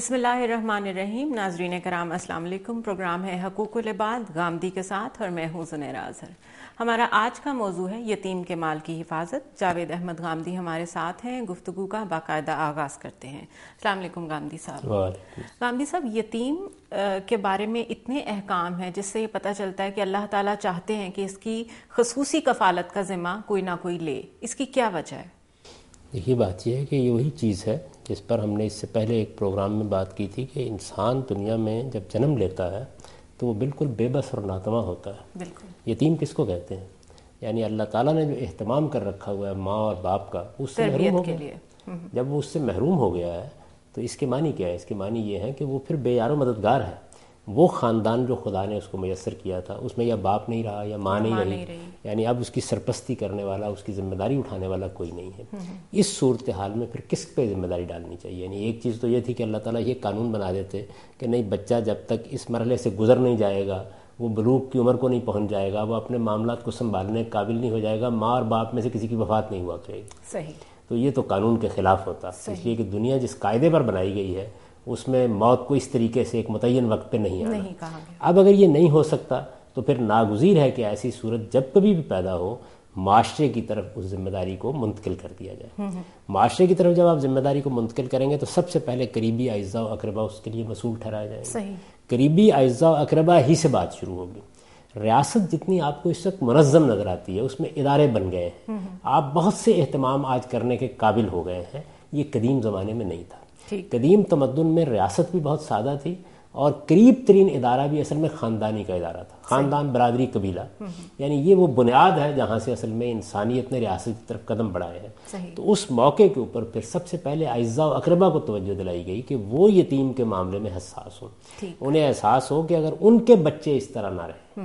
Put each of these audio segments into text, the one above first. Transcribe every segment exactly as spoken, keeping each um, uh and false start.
بسم اللہ الرحمن الرحیم. ناظرین کرام السلام علیکم. پروگرام ہے حقوق العباد گامدی کے ساتھ اور میں ہوں زنیرہ اظہر. ہمارا آج کا موضوع ہے یتیم کے مال کی حفاظت. جاوید احمد گامدی ہمارے ساتھ ہیں. گفتگو کا باقاعدہ آغاز کرتے ہیں. السلام علیکم گامدی صاحب. گامدی صاحب, یتیم کے بارے میں اتنے احکام ہیں جس سے یہ پتہ چلتا ہے کہ اللہ تعالیٰ چاہتے ہیں کہ اس کی خصوصی کفالت کا ذمہ کوئی نہ کوئی لے. اس کی کیا وجہ ہے؟ دیکھیے, بات یہ ہے کہ یہ وہی چیز ہے جس پر ہم نے اس سے پہلے ایک پروگرام میں بات کی تھی کہ انسان دنیا میں جب جنم لیتا ہے تو وہ بالکل بے بس اور ناتواں ہوتا ہے. بالکل. یتیم کس کو کہتے ہیں؟ یعنی اللہ تعالیٰ نے جو اہتمام کر رکھا ہوا ہے ماں اور باپ کا, اس سے محروم ہو گیا. جب وہ اس سے محروم ہو گیا ہے تو اس کے معنی کیا ہے؟ اس کے معنی یہ ہے کہ وہ پھر بے یار و مددگار ہے. وہ خاندان جو خدا نے اس کو میسر کیا تھا اس میں یا باپ نہیں رہا یا ماں نہیں رہی, یعنی اب اس کی سرپرستی کرنے والا, اس کی ذمہ داری اٹھانے والا کوئی نہیں ہے. اس صورتحال میں پھر کس پہ ذمہ داری ڈالنی چاہیے؟ یعنی ایک چیز تو یہ تھی کہ اللہ تعالیٰ یہ قانون بنا دیتے کہ نہیں, بچہ جب تک اس مرحلے سے گزر نہیں جائے گا, وہ بلوغ کی عمر کو نہیں پہنچ جائے گا, وہ اپنے معاملات کو سنبھالنے کے قابل نہیں ہو جائے گا, ماں اور باپ میں سے کسی کی وفات نہیں ہوا کرے گی. صحیح. تو یہ تو قانون کے خلاف ہوتا, اس لیے کہ دنیا جس قاعدے پر بنائی گئی ہے اس میں موت کو اس طریقے سے ایک متعین وقت پہ نہیں آنا. نہیں کہا گیا. اب اگر یہ نہیں ہو سکتا تو پھر ناگزیر ہے کہ ایسی صورت جب کبھی بھی پیدا ہو معاشرے کی طرف اس ذمہ داری کو منتقل کر دیا جائے. معاشرے کی طرف جب آپ ذمہ داری کو منتقل کریں گے تو سب سے پہلے قریبی اعزاء و اقربا اس کے لیے مسئول ٹھہرائے جائیں گے. صحیح. قریبی اعزاء و اقربا ہی سے بات شروع ہوگی. ریاست جتنی آپ کو اس وقت منظم نظر آتی ہے اس میں ادارے بن گئے ہیں, آپ بہت سے اہتمام آج کرنے کے قابل ہو گئے ہیں. یہ قدیم زمانے میں نہیں تھا. قدیم تمدن میں ریاست بھی بہت سادہ تھی اور قریب ترین ادارہ بھی اصل میں خاندانی کا ادارہ تھا. خاندان, برادری, قبیلہ, یعنی یہ وہ بنیاد ہے جہاں سے اصل میں انسانیت نے ریاست کی طرف قدم بڑھائے ہیں. تو اس موقع کے اوپر پھر سب سے پہلے اعزاء و اقربا کو توجہ دلائی گئی کہ وہ یتیم کے معاملے میں حساس ہوں. انہیں احساس ہو کہ اگر ان کے بچے اس طرح نہ رہیں,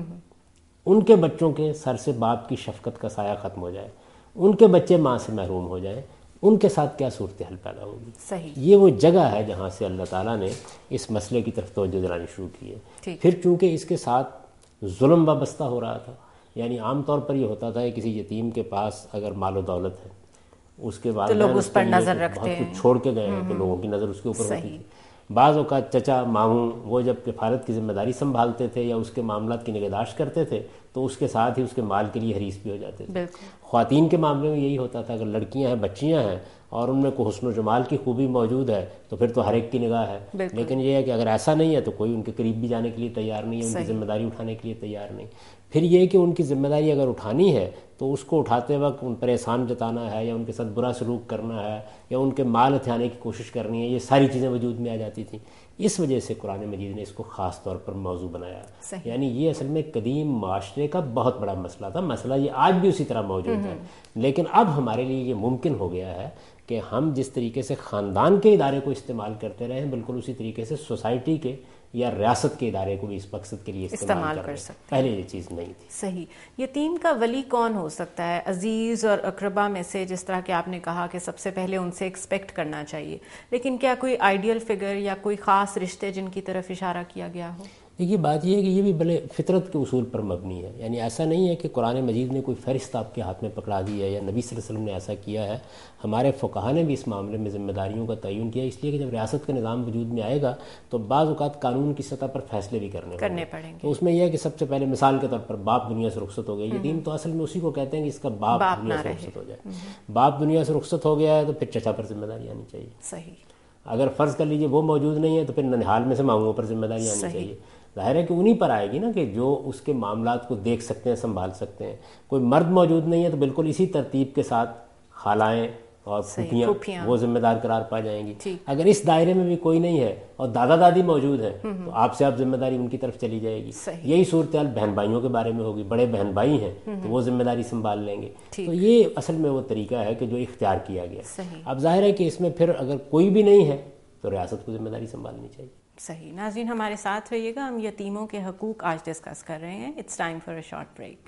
ان کے بچوں کے سر سے باپ کی شفقت کا سایہ ختم ہو جائے, ان کے بچے ماں سے محروم ہو جائیں, ان کے ساتھ کیا صورتحال پیدا ہوگی. صحیح. یہ وہ جگہ ہے جہاں سے اللہ تعالیٰ نے اس مسئلے کی طرف توجہ دلانی شروع کی ہے. پھر چونکہ اس کے ساتھ ظلم وابستہ ہو رہا تھا, یعنی عام طور پر یہ ہوتا تھا کہ کسی یتیم کے پاس اگر مال و دولت ہے, اس کے بعد لوگ اس پر نظر رکھتے بہت ہیں, کچھ چھوڑ کے گئے ہیں تو لوگوں کی نظر اس کے اوپر ہوتی تھی. بعض اوقات چچا ماموں وہ جب کفالت کی ذمہ داری سنبھالتے تھے یا اس کے معاملات کی نگہداشت کرتے تھے تو اس کے ساتھ ہی اس کے مال کے لیے حریص بھی ہو جاتے تھے. خواتین کے معاملے میں یہی ہوتا تھا, اگر لڑکیاں ہیں, بچیاں ہیں اور ان میں کوئی حسن و جمال کی خوبی موجود ہے تو پھر تو ہر ایک کی نگاہ ہے. لیکن یہ ہے کہ اگر ایسا نہیں ہے تو کوئی ان کے قریب بھی جانے کے لیے تیار نہیں ہے, ان کی ذمہ داری اٹھانے کے لیے تیار نہیں. پھر یہ کہ ان کی ذمہ داری اگر اٹھانی ہے تو اس کو اٹھاتے وقت ان پر احسان جتانا ہے یا ان کے ساتھ برا سلوک کرنا ہے یا ان کے مال ہتھیانے کی کوشش کرنی ہے, یہ ساری چیزیں وجود میں آ جاتی تھیں. اس وجہ سے قرآن مجید نے اس کو خاص طور پر موضوع بنایا. یعنی یہ اصل میں قدیم معاشرے کا بہت بڑا مسئلہ تھا. مسئلہ یہ آج بھی اسی طرح موجود ہے, لیکن اب ہمارے لیے یہ ممکن ہو گیا ہے کہ ہم جس طریقے سے خاندان کے ادارے کو استعمال کرتے رہے ہیں بالکل اسی طریقے سے سوسائٹی کے یا ریاست کے ادارے کو بھی اس مقصد کے لیے استعمال کر سکتے. پہلے یہ چیز نہیں تھی. صحیح. یتیم کا ولی کون ہو سکتا ہے؟ عزیز اور اقربا میں سے, جس طرح کہ آپ نے کہا کہ سب سے پہلے ان سے ایکسپیکٹ کرنا چاہیے, لیکن کیا کوئی آئیڈیل فگر یا کوئی خاص رشتے جن کی طرف اشارہ کیا گیا ہو؟ دیکھیے, بات یہ ہے کہ یہ بھی بڑے فطرت کے اصول پر مبنی ہے. یعنی ایسا نہیں ہے کہ قرآن مجید نے کوئی فہرست آپ کے ہاتھ میں پکڑا دی ہے یا نبی صلی اللہ علیہ وسلم نے ایسا کیا ہے. ہمارے فقہا نے بھی اس معاملے میں ذمہ داریوں کا تعین کیا, اس لیے کہ جب ریاست کا نظام وجود میں آئے گا تو بعض اوقات قانون کی سطح پر فیصلے بھی کرنے کرنے پڑیں گے. تو اس میں یہ ہے کہ سب سے پہلے مثال کے طور پر باپ دنیا سے رخصت ہو گیا. یتیم تو اصل میں اسی کو کہتے ہیں کہ اس کا باپ دنیا سے رخصت ہو جائے. باپ دنیا سے رخصت ہو گیا ہے تو پھر چچا پر ذمہ داری آنی چاہیے. صحیح. اگر فرض کر لیجیے وہ موجود نہیں ہے تو پھر ننہال میں سے ماموں پر ذمہ داری آنی چاہیے. ظاہر ہے کہ انہی پر آئے گی نا کہ جو اس کے معاملات کو دیکھ سکتے ہیں, سنبھال سکتے ہیں. کوئی مرد موجود نہیں ہے تو بالکل اسی ترتیب کے ساتھ خالائیں اور پھوپھیاں وہ ذمہ دار قرار پا جائیں گی. اگر اس دائرے میں بھی کوئی نہیں ہے اور دادا دادی موجود ہیں تو آپ سے آپ ذمہ داری ان کی طرف چلی جائے گی. یہی صورتحال بہن بھائیوں کے بارے میں ہوگی. بڑے بہن بھائی ہیں تو وہ ذمہ داری سنبھال لیں گے. تو یہ اصل میں وہ طریقہ ہے کہ جو اختیار کیا گیا. اب ظاہر ہے کہ اس میں پھر اگر کوئی بھی نہیں ہے تو ریاست کو ذمہ داری سنبھالنی چاہیے. صحیح. ناظرین ہمارے ساتھ رہیے گا, ہم یتیموں کے حقوق آج ڈسکس کر رہے ہیں. It's time for a short break.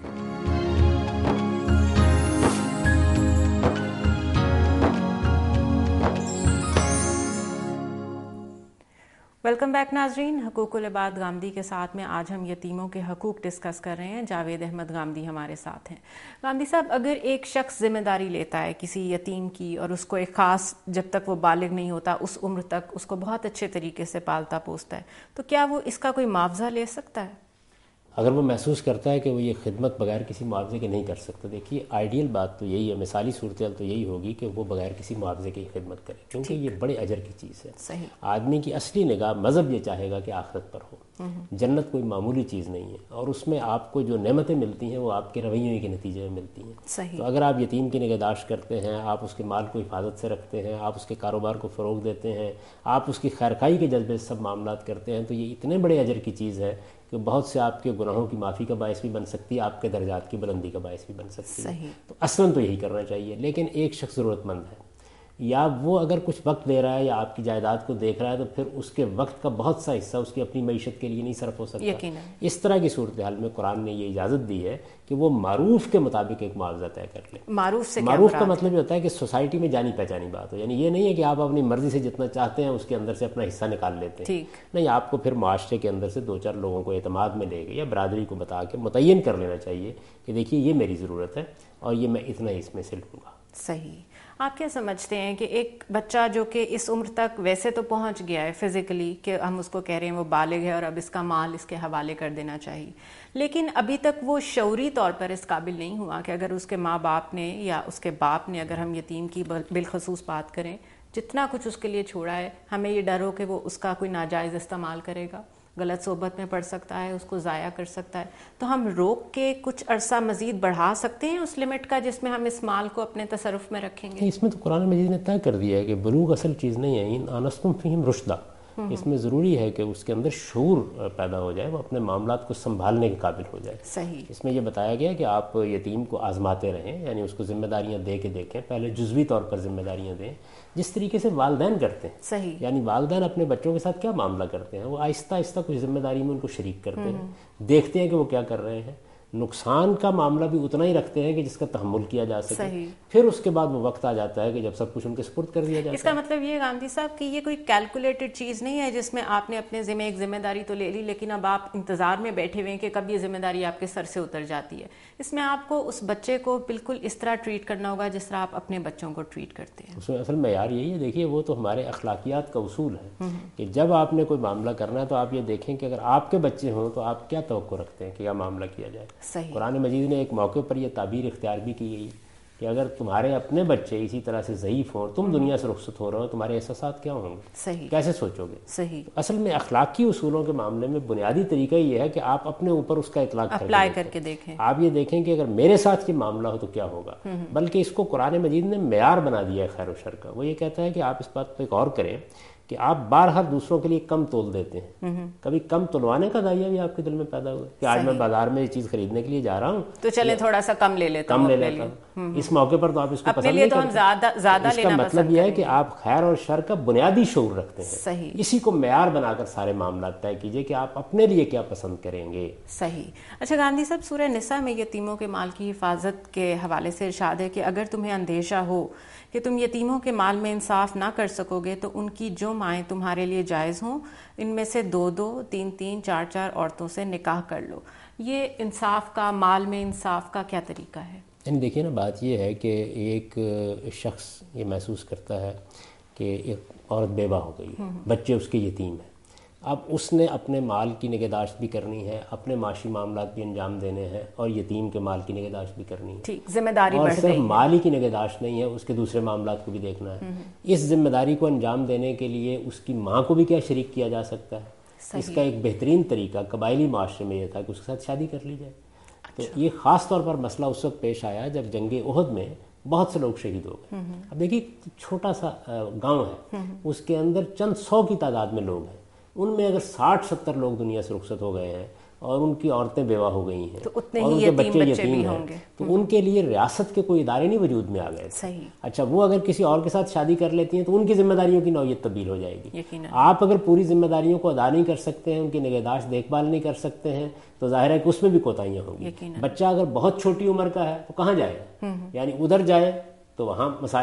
Welcome back ناظرین، حقوق العباد گامدی کے ساتھ میں آج ہم یتیموں کے حقوق ڈسکس کر رہے ہیں. جاوید احمد گامدی ہمارے ساتھ ہیں. گامدی صاحب، اگر ایک شخص ذمہ داری لیتا ہے کسی یتیم کی اور اس کو ایک خاص، جب تک وہ بالغ نہیں ہوتا اس عمر تک اس کو بہت اچھے طریقے سے پالتا پوستا ہے، تو کیا وہ اس کا کوئی معاوضہ لے سکتا ہے؟ اگر وہ محسوس کرتا ہے کہ وہ یہ خدمت بغیر کسی معاوضے کے نہیں کر سکتا، دیکھیے آئیڈیل بات تو یہی ہے، مثالی صورتحال تو یہی ہوگی کہ وہ بغیر کسی معاوضے کی خدمت کرے، کیونکہ یہ بڑے اجر کی چیز ہے. صحیح. آدمی کی اصلی نگاہ مذہب یہ چاہے گا کہ آخرت پر ہو. جنت کوئی معمولی چیز نہیں ہے، اور اس میں آپ کو جو نعمتیں ملتی ہیں وہ آپ کے رویوں کے نتیجے میں ملتی ہیں. صحیح. تو اگر آپ یتیم کی نگہداشت کرتے ہیں، آپ اس کے مال کو حفاظت سے رکھتے ہیں، آپ اس کے کاروبار کو فروغ دیتے ہیں، آپ اس کی خیرخواہی کے جذبے سے سب معاملات کرتے ہیں، تو یہ اتنے بڑے اجر کی چیز ہے کہ بہت سے آپ کے گناہوں کی معافی کا باعث بھی بن سکتی ہے، آپ کے درجات کی بلندی کا باعث بھی بن سکتی ہے. صحیح. تو اصلاً تو یہی کرنا چاہیے. لیکن ایک شخص ضرورت مند ہے، یا وہ اگر کچھ وقت دے رہا ہے یا آپ کی جائیداد کو دیکھ رہا ہے، تو پھر اس کے وقت کا بہت سا حصہ اس کی اپنی معیشت کے لیے نہیں صرف ہو سکتا. یقیناً. اس طرح کی صورتحال میں قرآن نے یہ اجازت دی ہے کہ وہ معروف کے مطابق ایک معاوضہ طے کر لے. معروف سے معروف کا مطلب یہ ہوتا ہے کہ سوسائٹی میں جانی پہچانی بات ہو. یعنی یہ نہیں ہے کہ آپ اپنی مرضی سے جتنا چاہتے ہیں اس کے اندر سے اپنا حصہ نکال لیتے ہیں. نہیں، آپ کو پھر معاشرے کے اندر سے دو چار لوگوں کو اعتماد میں لے کے یا برادری کو بتا کے متعین کر لینا چاہیے کہ دیکھیے یہ میری ضرورت ہے اور یہ میں اتنا اس میں سے لوں گا. صحیح. آپ کیا سمجھتے ہیں کہ ایک بچہ جو کہ اس عمر تک ویسے تو پہنچ گیا ہے فزیکلی، کہ ہم اس کو کہہ رہے ہیں وہ بالغ ہے اور اب اس کا مال اس کے حوالے کر دینا چاہیے، لیکن ابھی تک وہ شعوری طور پر اس قابل نہیں ہوا کہ اگر اس کے ماں باپ نے یا اس کے باپ نے، اگر ہم یتیم کی بالخصوص بات کریں، جتنا کچھ اس کے لیے چھوڑا ہے، ہمیں یہ ڈر ہو کہ وہ اس کا کوئی ناجائز استعمال کرے گا، غلط صحبت میں پڑ سکتا ہے، اس کو ضائع کر سکتا ہے، تو ہم روک کے کچھ عرصہ مزید بڑھا سکتے ہیں اس لمٹ کا جس میں ہم اس مال کو اپنے تصرف میں رکھیں گے؟ اس میں تو قرآن مجید نے طے کر دیا ہے کہ بلوغ اصل چیز نہیں ہے. ان آنستم فیہم رشدا، اس میں ضروری ہے کہ اس کے اندر شعور پیدا ہو جائے، وہ اپنے معاملات کو سنبھالنے کے قابل ہو جائے. صحیح. اس میں یہ بتایا گیا کہ آپ یتیم کو آزماتے رہیں، یعنی اس کو ذمہ داریاں دے کے دیکھیں، پہلے جزوی طور پر ذمہ داریاں دیں جس طریقے سے والدین کرتے ہیں. صحیح. یعنی والدین اپنے بچوں کے ساتھ کیا معاملہ کرتے ہیں، وہ آہستہ آہستہ کچھ ذمہ داری میں ان کو شریک کرتے ہیں، دیکھتے ہیں کہ وہ کیا کر رہے ہیں، نقصان کا معاملہ بھی اتنا ہی رکھتے ہیں کہ جس کا تحمل کیا جا سکے. صحیح. پھر اس کے بعد وہ وقت آ جاتا ہے کہ جب سب کچھ ان کے سپرد کر دیا جاتا ہے. اس کا مطلب یہ گاندھی صاحب کہ یہ کوئی کیلکولیٹڈ چیز نہیں ہے جس میں آپ نے اپنے ذمہ ایک ذمہ داری تو لے لی، لیکن اب آپ انتظار میں بیٹھے ہوئے ہیں کہ کب یہ ذمہ داری آپ کے سر سے اتر جاتی ہے. اس میں آپ کو اس بچے کو بالکل اس طرح ٹریٹ کرنا ہوگا جس طرح آپ اپنے بچوں کو ٹریٹ کرتے ہیں. اس میں اصل معیار یہی ہے. دیکھیے وہ تو ہمارے اخلاقیات کا اصول ہے کہ جب آپ نے کوئی معاملہ کرنا ہے تو آپ یہ دیکھیں کہ اگر آپ کے بچے ہوں تو آپ کیا توقع رکھتے ہیں کہ کیا معاملہ کیا جائے. صحیح. قرآن مجید نے ایک موقع پر یہ تعبیر اختیار بھی کی گئی کہ اگر تمہارے اپنے بچے اسی طرح سے ضعیف ہوں، تم دنیا سے رخصت ہو رہے ہو، تمہارے احساسات کیا ہوں گے؟ صحیح. کیسے سوچو گے؟ صحیح. اصل میں اخلاقی اصولوں کے معاملے میں بنیادی طریقہ یہ ہے کہ آپ اپنے اوپر اس کا اطلاق اپلائی کر کے دیکھیں. آپ یہ دیکھیں کہ اگر میرے ساتھ یہ معاملہ ہو تو کیا ہوگا. بلکہ اس کو قرآن مجید نے معیار بنا دیا ہے خیر و شر کا. وہ یہ کہتا ہے کہ آپ اس بات پہ ایک اور کریں کہ آپ بارہا دوسروں کے لیے کم تول دیتے ہیں. کبھی کم تولوانے کا دائیا بھی آپ کے دل میں پیدا ہوا کہ آج میں بازار میں یہ چیز خریدنے کے لیے جا رہا ہوں تو چلے تھوڑا سا کم لے لیتا کم لے لیتا ہوں. اس موقع پر تو آپ اس کو پسند نہیں کرتے. اس کا مطلب یہ ہے کہ آپ خیر اور شر کا بنیادی شعور رکھتے ہیں. صحیح. اسی کو معیار بنا کر سارے معاملات طے کیجئے کہ آپ اپنے لیے کیا پسند کریں گے. صحیح. اچھا گاندھی صاحب، سورہ نساء میں یتیموں کے مال کی حفاظت کے حوالے سے ارشاد ہے کہ اگر تمہیں اندیشہ ہو کہ تم یتیموں کے مال میں انصاف نہ کر سکو گے تو ان کی جو مائیں تمہارے لیے جائز ہوں ان میں سے دو دو تین تین چار چار عورتوں سے نکاح کر لو. یہ انصاف کا، مال میں انصاف کا کیا طریقہ ہے؟ یعنی دیکھیے نا، بات یہ ہے کہ ایک شخص یہ محسوس کرتا ہے کہ ایک عورت بیوہ ہو گئی ہے، بچے اس کے یتیم ہیں، اب اس نے اپنے مال کی نگہداشت بھی کرنی ہے، اپنے معاشی معاملات بھی انجام دینے ہیں، اور یتیم کے مال کی نگہداشت بھی کرنی ہے. ٹھیک، ذمہ داری اور بڑھ صرف گئی. مالی کی نگہداشت نہیں ہے، اس کے دوسرے معاملات کو بھی دیکھنا ہے. اس ذمہ داری کو انجام دینے کے لیے اس کی ماں کو بھی کیا شریک کیا جا سکتا ہے. اس کا ایک بہترین طریقہ قبائلی معاشرے میں یہ تھا کہ اس کے ساتھ شادی کر لی جائے. تو یہ خاص طور پر مسئلہ اس وقت پیش آیا جب جنگ احد میں بہت سے لوگ شہید ہو گئے. اب دیکھیے چھوٹا سا گاؤں ہے، اس کے اندر چند سو کی تعداد میں لوگ ہیں، ان میں اگر ساٹھ ستر لوگ دنیا سے رخصت ہو گئے ہیں اور ان کی عورتیں بیوہ ہو گئی ہیں اور ان کے بچے یتیم ہیں، تو ان کے لیے ریاست کے کوئی ادارے نہیں وجود میں آ گئے تھے. اچھا، وہ اگر کسی اور کے ساتھ شادی کر لیتی ہیں تو ان کی ذمہ داریوں کی نوعیت تبدیل ہو جائے گی. آپ اگر پوری ذمہ داریوں کو ادا نہیں کر سکتے ہیں، ان کی نگہداشت دیکھ بھال نہیں کر سکتے ہیں، تو ظاہر ہے کہ اس میں بھی کوتاہیاں ہوں گی. بچہ اگر بہت چھوٹی عمر کا ہے تو کہاں جائے؟ یعنی ادھر جائے تو وہاں مسائل،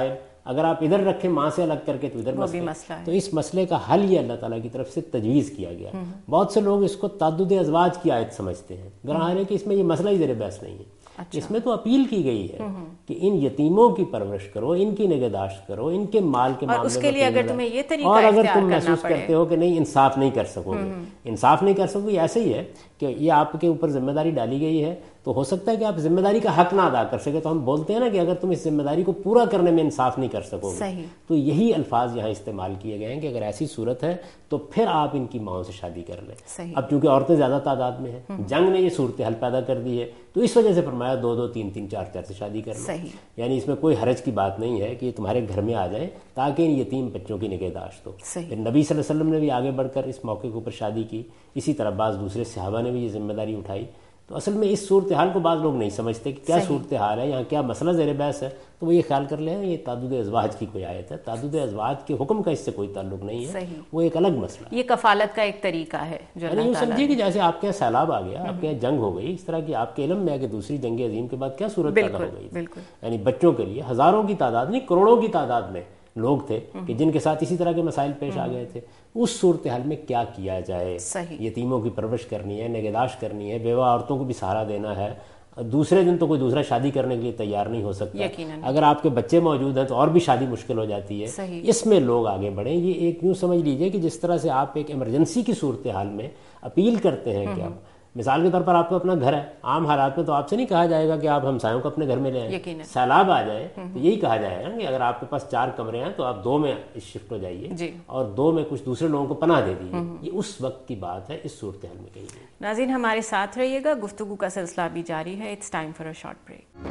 اگر آپ ادھر رکھیں ماں سے الگ کر کے تو ادھر مسئلہ ہے. تو اس مسئلے کا حل یہ اللہ تعالیٰ کی طرف سے تجویز کیا گیا. بہت سے لوگ اس کو تعدد ازواج کی آیت سمجھتے ہیں، گراں ہے کہ اس میں یہ مسئلہ ہی زیر بحث نہیں ہے. اچھا. اس میں تو اپیل کی گئی ہے کہ ان یتیموں کی پرورش کرو، ان کی نگہداشت کرو، ان کے مال کے معاملے میں، لیے اگر تمہیں یہ طریقہ اور اگر تم محسوس کرتے ہو کہ نہیں انصاف نہیں کر سکو گے، انصاف نہیں کر سکو گے، ایسے ہی ہے کہ یہ آپ کے اوپر ذمہ داری ڈالی گئی ہے تو ہو سکتا ہے کہ آپ ذمہ داری کا حق نہ ادا کر سکے. تو ہم بولتے ہیں نا کہ اگر تم اس ذمہ داری کو پورا کرنے میں انصاف نہیں کر سکو گے، تو یہی الفاظ یہاں استعمال کیے گئے ہیں کہ اگر ایسی صورت ہے تو پھر آپ ان کی ماؤں سے شادی کر لیں. اب چونکہ عورتیں زیادہ تعداد میں ہیں، جنگ نے یہ صورتحال پیدا کر دی ہے، تو اس وجہ سے فرمایا دو دو تین تین چار چار سے شادی کر لیں. یعنی اس میں کوئی حرج کی بات نہیں ہے کہ یہ تمہارے گھر میں آ جائیں تاکہ ان یتیم بچوں کی نگہداشت ہو. پھر نبی صلی اللہ علیہ وسلم نے بھی آگے بڑھ کر اس موقع کے اوپر شادی کی، اسی طرح بعض دوسرے صحابہ نے بھی یہ ذمہ داری اٹھائی. تو اصل میں اس صورتحال کو بعض لوگ نہیں سمجھتے کہ کیا صورتحال ہے، یہاں کیا مسئلہ زیر بحث ہے. تو وہ یہ خیال کر لیں یہ تعدد ازواج کی کوئی آیت ہے. تعدد ازواج کے حکم کا اس سے کوئی تعلق نہیں ہے، وہ ایک الگ مسئلہ ہے. یہ کفالت کا ایک طریقہ ہے جو یعنی یوں سمجھیے کہ جیسے آپ کے یہاں سیلاب آ گیا، آپ کے یہاں جنگ ہو گئی، اس طرح کی آپ کے علم میں ہے کہ دوسری جنگ عظیم کے بعد کیا صورت پیدا ہو گئی. یعنی بچوں کے لیے ہزاروں کی تعداد نہیں، کروڑوں کی تعداد میں لوگ تھے کہ جن کے ساتھ اسی طرح کے مسائل پیش آ گئے تھے. اس صورتحال میں کیا کیا جائے؟ یتیموں کی پرورش کرنی ہے، نگہداشت کرنی ہے، بیوہ عورتوں کو بھی سہارا دینا ہے. دوسرے دن تو کوئی دوسرا شادی کرنے کے لیے تیار نہیں ہو سکتا، اگر آپ کے بچے موجود ہیں تو اور بھی شادی مشکل ہو جاتی ہے. اس میں لوگ آگے بڑھیں. یہ ایک یوں سمجھ لیجئے کہ جس طرح سے آپ ایک ایمرجنسی کی صورتحال میں اپیل کرتے ہیں کہ آپ مثال کے طور پر آپ کو اپنا گھر ہے، عام حالات میں تو آپ سے نہیں کہا جائے گا کہ آپ ہمسایوں کو اپنے گھر میں لے آئیں. سیلاب آ جائے تو یہی کہا جائے گا کہ اگر آپ کے پاس چار کمرے ہیں تو آپ دو میں شفٹ ہو جائیے اور دو میں کچھ دوسرے لوگوں کو پناہ دے دیجیے. یہ اس وقت کی بات ہے، اس صورتحال میں کہی گئی. ناظرین ہمارے ساتھ رہیے گا، گفتگو کا سلسلہ بھی جاری ہے. It's time for a short break.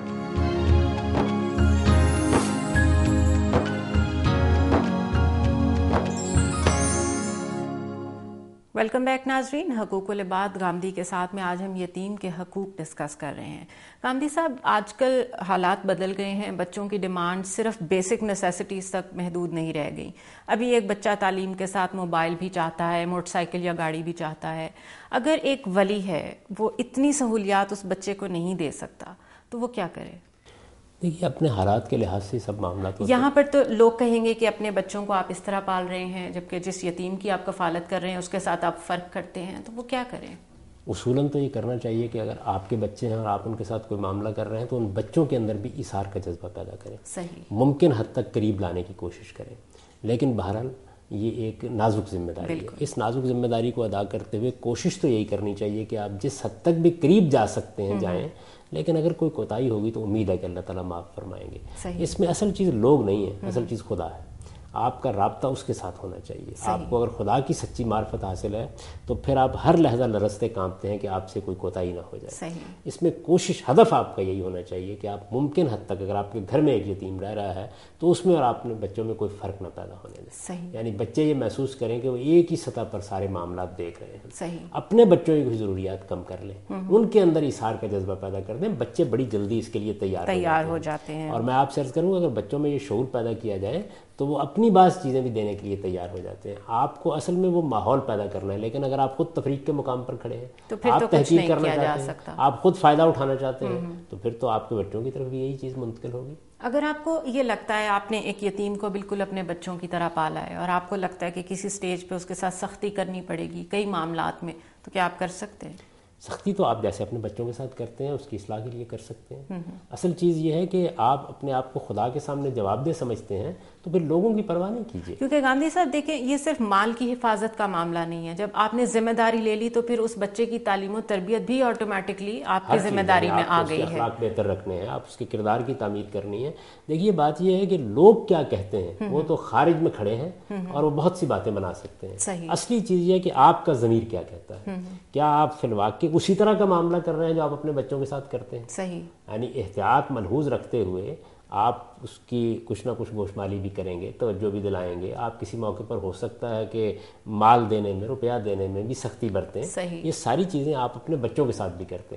Welcome back ناظرین. حقوق العباد گامدی کے ساتھ میں آج ہم یتیم کے حقوق ڈسکس کر رہے ہیں. گامدی صاحب، آج کل حالات بدل گئے ہیں، بچوں کی ڈیمانڈ صرف بیسک نیسیسٹیز تک محدود نہیں رہ گئی. ابھی ایک بچہ تعلیم کے ساتھ موبائل بھی چاہتا ہے، موٹر سائیکل یا گاڑی بھی چاہتا ہے. اگر ایک ولی ہے وہ اتنی سہولیات اس بچے کو نہیں دے سکتا تو وہ کیا کرے؟ دیکھیے اپنے حالات کے لحاظ سے سب معاملات ہوتے ہیں. یہاں پر تو لوگ کہیں گے کہ اپنے بچوں کو آپ اس طرح پال رہے ہیں جبکہ جس یتیم کی آپ کفالت کر رہے ہیں اس کے ساتھ آپ فرق کرتے ہیں، تو وہ کیا کریں؟ اصولاً تو یہ کرنا چاہیے کہ اگر آپ کے بچے ہیں اور آپ ان کے ساتھ کوئی معاملہ کر رہے ہیں تو ان بچوں کے اندر بھی ایثار کا جذبہ پیدا کریں. صحیح. ممکن حد تک قریب لانے کی کوشش کریں. لیکن بہرحال یہ ایک نازک ذمہ داری ہے. اس نازک ذمہ داری کو ادا کرتے ہوئے کوشش تو یہی کرنی چاہیے کہ آپ جس حد تک بھی قریب جا سکتے ہیں جائیں، لیکن اگر کوئی کوتاہی ہوگی تو امید ہے کہ اللہ تعالیٰ معاف فرمائیں گے. اس میں اصل چیز لوگ نہیں ہے، اصل چیز خدا ہے. آپ کا رابطہ اس کے ساتھ ہونا چاہیے. آپ کو اگر خدا کی سچی معرفت حاصل ہے تو پھر آپ ہر لحظہ لرزتے کانپتے ہیں کہ آپ سے کوئی کوتاہی نہ ہو جائے. اس میں کوشش، ہدف آپ کا یہی ہونا چاہیے کہ آپ ممکن حد تک اگر آپ کے گھر میں ایک یتیم رہ رہا ہے تو اس میں اور آپ نے بچوں میں کوئی فرق نہ پیدا ہونے دیں. یعنی بچے یہ محسوس کریں کہ وہ ایک ہی سطح پر سارے معاملات دیکھ رہے ہیں. اپنے بچوں کی کچھ ضروریات کم کر لیں، ان کے اندر ایثار کا جذبہ پیدا کر دیں. بچے بڑی جلدی اس کے لیے تیار ہو جاتے ہیں. اور میں آپ سے عرض کروں اگر بچوں میں یہ شعور پیدا کیا جائے تو وہ اپنی بعض چیزیں بھی دینے کے لیے تیار ہو جاتے ہیں. آپ کو اصل میں وہ ماحول پیدا کرنا ہے. لیکن اگر آپ خود تفریق کے مقام پر کھڑے ہیں، آپ تحقیق کرنا چاہتے ہیں، آپ خود فائدہ اٹھانا چاہتے ہیں، تو پھر تو آپ کے بچوں کی طرف بھی یہی چیز منتقل ہوگی. اگر آپ کو یہ لگتا ہے آپ نے ایک یتیم کو بالکل اپنے بچوں کی طرح پالا ہے اور آپ کو لگتا ہے کہ کسی سٹیج پہ اس کے ساتھ سختی کرنی پڑے گی کئی معاملات میں، تو کیا آپ کر سکتے ہیں؟ سختی تو آپ جیسے اپنے بچوں کے ساتھ کرتے ہیں اس کی اصلاح کے لیے کر سکتے ہیں. اصل چیز یہ ہے کہ آپ اپنے آپ کو خدا کے سامنے جواب دہ سمجھتے ہیں تو پھر لوگوں کی پرواہ نہیں کیجیے. کیونکہ گاندھی صاحب دیکھیں یہ صرف مال کی حفاظت کا معاملہ نہیں ہے. جب آپ نے ذمہ داری لے لی تو پھر اس بچے کی تعلیم و تربیت بھی آٹومیٹکلی آپ کی ذمہ داری میں آ گئی ہے. اخلاق بہتر رکھنے ہیں، آپ اس کے کردار کی تعمیر کرنی ہے. دیکھیے بات یہ ہے کہ لوگ کیا کہتے ہیں، وہ تو خارج میں کھڑے ہیں اور وہ بہت سی باتیں بنا سکتے ہیں. اصلی چیز یہ ہے کہ آپ کا ضمیر کیا کہتا ہے. کیا آپ فی الواقع اسی طرح کا معاملہ کر رہے ہیں جو آپ اپنے بچوں کے ساتھ کرتے ہیں؟ صحیح. یعنی احتیاط ملحوظ رکھتے ہوئے آپ اس کی کچھ نہ کچھ گوشمالی بھی کریں گے، توجہ بھی دلائیں گے. آپ کسی موقع پر ہو سکتا ہے کہ مال دینے میں، روپیہ دینے میں بھی سختی برتیں. صحیح. یہ ساری چیزیں آپ اپنے بچوں کے ساتھ بھی کرتے ہیں.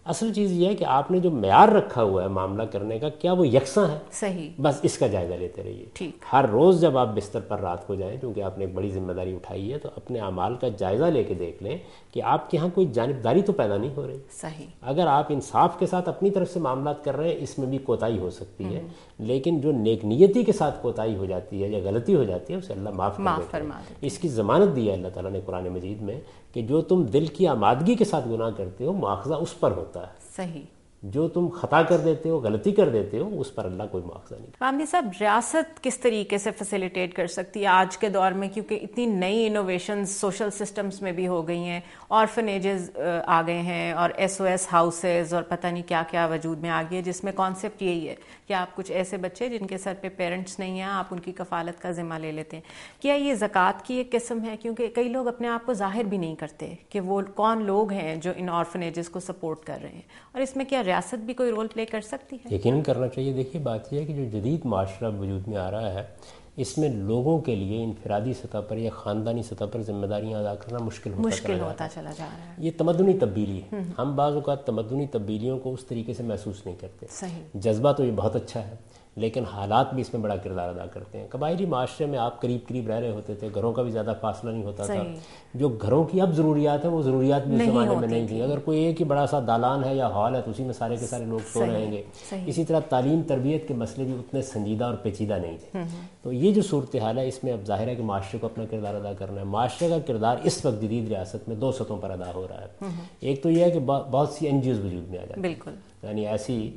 اصل چیز یہ ہے کہ آپ نے جو معیار رکھا ہوا ہے معاملہ کرنے کا کیا وہ یکساں ہے؟ صحیح. بس اس کا جائزہ لیتے رہیے. ٹھیک. ہر روز جب آپ بستر پر رات کو جائیں کیونکہ آپ نے ایک بڑی ذمہ داری اٹھائی ہے تو اپنے اعمال کا جائزہ لے کے دیکھ لیں کہ آپ کے ہاں کوئی جانبداری تو پیدا نہیں ہو رہی. صحیح. اگر آپ انصاف کے ساتھ اپنی طرف سے معاملات کر رہے ہیں اس میں بھی کوتاہی ہو سکتی ہے, لیکن جو نیک نیتی کے ساتھ کوتاہی ہو جاتی ہے یا غلطی ہو جاتی ہے اسے اللہ معاف کر دیتا ہے. اس کی ضمانت دی ہے اللہ تعالیٰ نے قرآن مجید میں کہ جو تم دل کی آمادگی کے ساتھ گناہ کرتے ہو مواخذہ اس پر ہوتا ہے. صحیح. جو تم خطا کر دیتے ہو, غلطی کر دیتے ہو, اس پر اللہ کوئی مواخذہ نہیں. غامدی صاحب, ریاست کس طریقے سے فیسیلیٹیٹ کر سکتی ہے آج کے دور میں, کیونکہ اتنی نئی انوویشنز سوشل سسٹمز میں بھی ہو گئی ہیں, آرفنیجز آ گئے ہیں اور ایس او ایس ہاؤسز اور پتہ نہیں کیا کیا وجود میں آ گئی ہے, جس میں کانسیپٹ یہی ہے کہ آپ کچھ ایسے بچے جن کے سر پہ پیرنٹس نہیں ہیں آپ ان کی کفالت کا ذمہ لے لیتے ہیں. کیا یہ زکوٰۃ کی ایک قسم ہے؟ کیونکہ کئی لوگ اپنے آپ کو ظاہر بھی نہیں کرتے کہ وہ کون لوگ ہیں جو ان آرفنیجز کو سپورٹ کر رہے ہیں, اور اس میں کیا ریاست بھی کوئی رول پلے کر سکتی ہے؟ یقیناً کرنا چاہیے. دیکھیے بات یہ ہے کہ جو جدید معاشرہ وجود میں آ رہا ہے اس میں لوگوں کے لیے انفرادی سطح پر یا خاندانی سطح پر ذمہ داریاں ادا کرنا مشکل ہوتا مشکل ہوتا چلا جا رہا ہے. یہ تمدنی تبدیلی ہے. ہم بعض اوقات تمدنی تبدیلیوں کو اس طریقے سے محسوس نہیں کرتے. صحیح. جذبہ تو یہ بہت اچھا ہے لیکن حالات بھی اس میں بڑا کردار ادا کرتے ہیں. قبائلی معاشرے میں آپ قریب قریب رہ رہے ہوتے تھے, گھروں کا بھی زیادہ فاصلہ نہیں ہوتا تھا. جو گھروں کی اب ضروریات ہیں وہ ضروریات بھی اس زمانے میں نہیں تھیں. اگر کوئی ایک ہی بڑا سا دالان ہے یا ہال ہے تو اسی میں سارے کے سارے لوگ سو رہیں گے. اسی طرح تعلیم تربیت کے مسئلے بھی اتنے سنجیدہ اور پیچیدہ نہیں تھے. تو یہ جو صورتحال ہے اس میں اب ظاہر ہے کہ معاشرے کو اپنا کردار ادا کرنا ہے. معاشرے کا کردار اس وقت جدید ریاست میں دو سطحوں پر ادا ہو رہا ہے. ایک تو یہ ہے کہ بہت سی این جی اوز وجود میں آ جاتی ہیں, بالکل, یعنی ایسی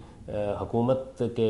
حکومت کے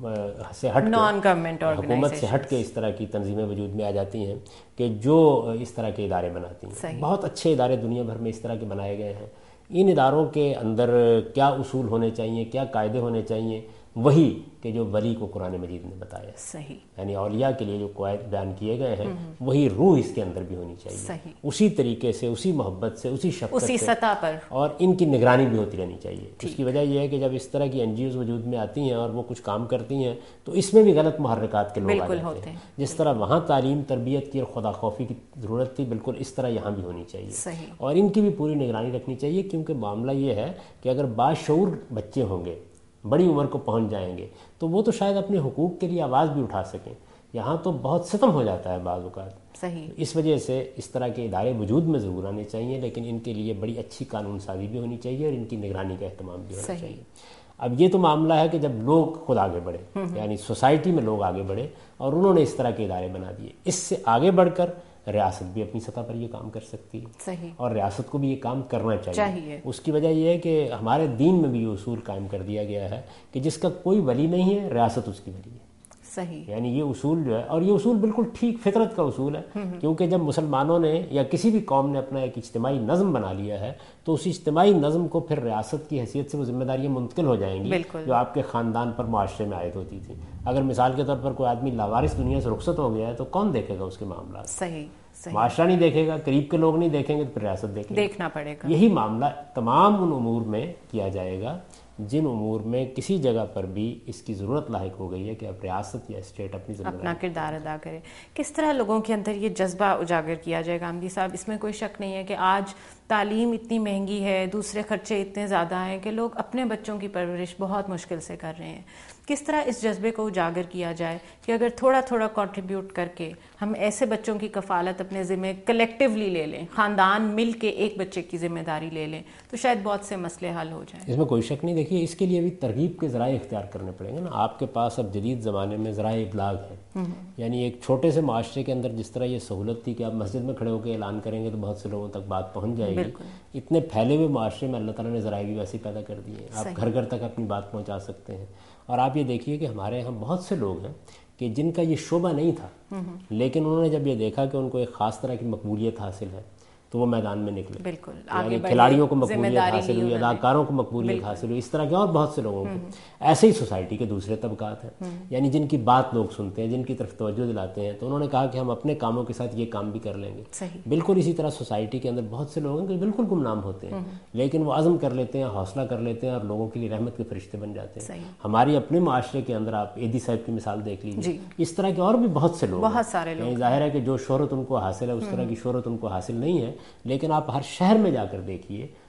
سے ہٹ نان گورنمنٹ حکومت سے ہٹ کے اس طرح کی تنظیمیں وجود میں آ جاتی ہیں کہ جو اس طرح کے ادارے بناتی ہیں. بہت اچھے ادارے دنیا بھر میں اس طرح کے بنائے گئے ہیں. ان اداروں کے اندر کیا اصول ہونے چاہیے, کیا قاعدے ہونے چاہیے, وہی کہ جو ولی کو قرآن مجید نے بتایا. صحیح. یعنی اولیاء کے لیے جو قواعد بیان کیے گئے ہیں وہی روح اس کے اندر بھی ہونی چاہیے. صحیح. اسی طریقے سے, اسی محبت سے, اسی شفقت اسی سے, سطح پر, اور ان کی نگرانی بھی ہوتی رہنی چاہیے. اس کی وجہ یہ ہے کہ جب اس طرح کی این جی اوز وجود میں آتی ہیں اور وہ کچھ کام کرتی ہیں تو اس میں بھی غلط محرکات کے لوگ آ جاتے ہیں. جس طرح وہاں تعلیم تربیت کی اور خدا خوفی کی ضرورت تھی, بالکل اس طرح یہاں بھی ہونی چاہیے. صحیح. اور ان کی بھی پوری نگرانی رکھنی چاہیے, کیونکہ معاملہ یہ ہے کہ اگر باشعور بچے ہوں گے, بڑی عمر کو پہنچ جائیں گے, تو وہ تو شاید اپنے حقوق کے لیے آواز بھی اٹھا سکیں. یہاں تو بہت ستم ہو جاتا ہے بعض اوقات. صحیح. اس وجہ سے اس طرح کے ادارے وجود میں ضرور آنے چاہیے, لیکن ان کے لیے بڑی اچھی قانون سازی بھی ہونی چاہیے اور ان کی نگرانی کا اہتمام بھی ہونا چاہیے. اب یہ تو معاملہ ہے کہ جب لوگ خود آگے بڑھے, یعنی سوسائٹی میں لوگ آگے بڑھے اور انہوں نے اس طرح کے ادارے بنا دیے. اس سے آگے بڑھ کر ریاست بھی اپنی سطح پر یہ کام کر سکتی ہے. صحیح. اور ریاست کو بھی یہ کام کرنا چاہیے. چاہیے. اس کی وجہ یہ ہے کہ ہمارے دین میں بھی یہ اصول قائم کر دیا گیا ہے کہ جس کا کوئی ولی نہیں ہے ریاست اس کی ولی ہے. صحیح. یعنی یہ اصول جو ہے, اور یہ اصول بالکل ٹھیک فطرت کا اصول ہے, کیونکہ جب مسلمانوں نے یا کسی بھی قوم نے اپنا ایک اجتماعی نظم بنا لیا ہے تو اس اجتماعی نظم کو پھر ریاست کی حیثیت سے وہ ذمہ داریاں منتقل ہو جائیں گی جو آپ کے خاندان پر معاشرے میں عائد ہوتی تھی. اگر مثال کے طور پر کوئی آدمی لاوارث دنیا سے رخصت ہو گیا ہے تو کون دیکھے گا اس کے معاملات؟ صحیح. معاشرہ نہیں دیکھے گا, قریب کے لوگ نہیں دیکھیں گے, تو پھر ریاست دیکھے دیکھنا پڑے گا. یہی معاملہ تمام ان امور میں کیا جائے گا جن امور میں کسی جگہ پر بھی اس کی ضرورت لاحق ہو گئی ہے کہ اب ریاست یا اسٹیٹ اپنی ذمہ اپنا کردار ادا کرے. کس طرح لوگوں کے اندر یہ جذبہ اجاگر کیا جائے گا غامدی صاحب؟ اس میں کوئی شک نہیں ہے کہ آج تعلیم اتنی مہنگی ہے, دوسرے خرچے اتنے زیادہ ہیں کہ لوگ اپنے بچوں کی پرورش بہت مشکل سے کر رہے ہیں. کس طرح اس جذبے کو اجاگر کیا جائے کہ اگر تھوڑا تھوڑا کنٹریبیوٹ کر کے ہم ایسے بچوں کی کفالت اپنے ذمہ کلیکٹیولی لے لیں, خاندان مل کے ایک بچے کی ذمہ داری لے لیں, تو شاید بہت سے مسئلے حل ہو جائیں. اس میں کوئی شک نہیں. دیکھیے اس کے لیے بھی ترغیب کے ذرائع اختیار کرنے پڑیں گے نا. آپ کے پاس اب جدید زمانے میں ذرائع ابلاغ ہیں, یعنی ایک چھوٹے سے معاشرے کے اندر جس طرح یہ سہولت تھی کہ آپ مسجد میں کھڑے ہو کے اعلان کریں گے تو بہت سے لوگوں تک بات پہنچ جائے گی, اتنے پھیلے ہوئے معاشرے میں اللہ تعالیٰ نے ذرائع بھی ویسے پیدا کر دیے. آپ گھر گھر تک اپنی بات پہنچا سکتے ہیں. اور آپ یہ دیکھیے کہ ہمارے یہاں بہت سے لوگ ہیں کہ جن کا یہ شعبہ نہیں تھا, لیکن انہوں نے جب یہ دیکھا کہ ان کو ایک خاص طرح کی مقبولیت حاصل ہے تو وہ میدان میں نکلے. بالکل. یعنی کھلاڑیوں کو مقبولیت حاصل ہوئی, اداکاروں کو مقبولیت حاصل ہوئی, اس طرح کے اور بہت سے لوگوں کو. ایسے ہی سوسائٹی کے دوسرے طبقات ہیں, یعنی جن کی بات لوگ سنتے ہیں, جن کی طرف توجہ دلاتے ہیں, تو انہوں نے کہا کہ ہم اپنے کاموں کے ساتھ یہ کام بھی کر لیں گے. بالکل اسی طرح سوسائٹی کے اندر بہت سے لوگ ہیں کہ بالکل گمنام ہوتے ہیں, لیکن وہ عزم کر لیتے ہیں, حوصلہ کر لیتے ہیں اور لوگوں کے لیے رحمت کے فرشتے بن جاتے ہیں. ہماری اپنے معاشرے کے اندر آپ ایدی صاحب کی مثال دیکھ لیجیے. اس طرح کے اور بھی بہت سے لوگ, بہت سارے لوگ. ظاہر ہے کہ جو شہرت ان کو حاصل ہے اس طرح کی شہرت ان کو حاصل نہیں ہے, لیکن آپ ہر شہر میں جا کر دیکھیے,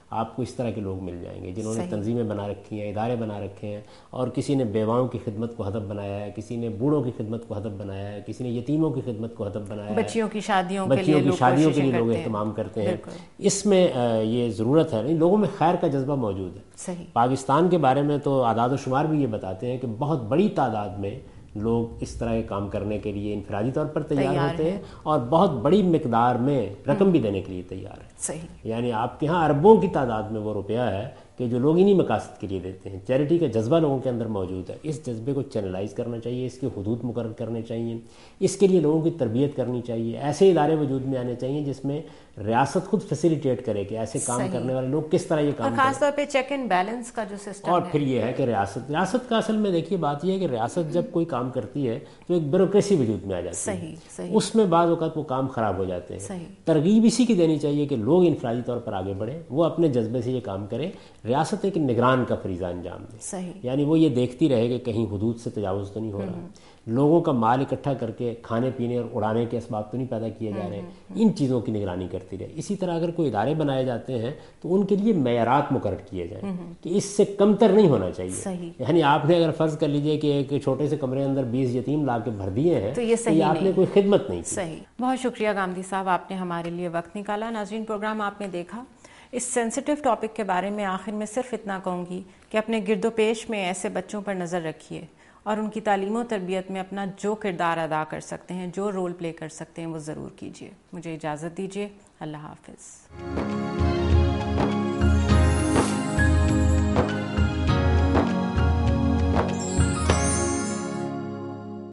آپ کو اس طرح کے لوگ مل جائیں گے جنہوں نے تنظیمیں بنا رکھی ہیں, ادارے بنا رکھے ہیں, اور کسی نے بیواؤں کی خدمت کو ہدف بنایا ہے, کسی نے بوڑھوں کی خدمت کو ہدف بنایا ہے, کسی نے یتیموں کی خدمت کو ہدف بنایا ہے, بچیوں کی شادیوں بچیوں کی شادیوں کے لیے لوگ اہتمام کرتے ہیں. اس میں یہ ضرورت ہے, نہیں لوگوں میں خیر کا جذبہ موجود ہے. پاکستان کے بارے میں تو اعداد و شمار بھی یہ بتاتے ہیں کہ بہت بڑی تعداد میں لوگ اس طرح کے کام کرنے کے لیے انفرادی طور پر تیار ہوتے ہیں اور بہت بڑی مقدار میں رقم بھی دینے کے لیے تیار ہیں. صحیح. یعنی آپ کے ہاں اربوں کی تعداد میں وہ روپیہ ہے کہ جو لوگ انہی مقاصد کے لیے دیتے ہیں. چیریٹی کا جذبہ لوگوں کے اندر موجود ہے. اس جذبے کو چینلائز کرنا چاہیے, اس کے حدود مقرر کرنے چاہیے, اس کے لیے لوگوں کی تربیت کرنی چاہیے. ایسے ادارے وجود میں آنے چاہیے جس میں ریاست خود فیسیلیٹیٹ کرے کہ ایسے کام کرنے والے لوگ کس طرح یہ کام کریں, خاص طور پہ چیک اینڈ بیلنس کا جو سسٹم ہے. اور پھر یہ ہے کہ ریاست ریاست کا اصل میں دیکھیے بات یہ ہے کہ ریاست جب کوئی کام کرتی ہے تو ایک بیوروکریسی وجود میں آ جاتی ہے. اس میں بعض اوقات وہ کام خراب ہو جاتے ہیں. ترغیب اسی کی دینی چاہیے کہ لوگ انفرادی طور پر آگے بڑھیں, وہ اپنے جذبے سے یہ کام کریں, ریاست ایک نگران کا فریضہ انجام دے. یعنی وہ یہ دیکھتی رہے کہ کہیں حدود سے تجاوز تو نہیں ہو رہا, لوگوں کا مال اکٹھا کر کے کھانے پینے اور اڑانے کے اسباب تو نہیں پیدا کیے جا رہے ہیں. ان چیزوں کی نگرانی کرتی رہے. اسی طرح اگر کوئی ادارے بنائے جاتے ہیں تو ان کے لیے معیارات مقرر کیے جائیں کہ اس سے کمتر نہیں ہونا چاہیے. یعنی آپ نے اگر فرض کر لیجئے کہ ایک چھوٹے سے کمرے اندر بیس یتیم لا کے بھر دیے ہیں تو یہ آپ نے کوئی خدمت نہیں کی. صحیح. بہت شکریہ گامدی صاحب, آپ نے ہمارے لیے وقت نکالا. ناظرین, پروگرام آپ نے دیکھا. اس سینسیٹیو ٹاپک کے بارے میں آخر میں صرف اتنا کہوں گی کہ اپنے گرد و پیش میں ایسے بچوں پر نظر رکھیے اور ان کی تعلیم و تربیت میں اپنا جو کردار ادا کر سکتے ہیں, جو رول پلے کر سکتے ہیں, وہ ضرور کیجیے. مجھے اجازت دیجیے. اللہ حافظ.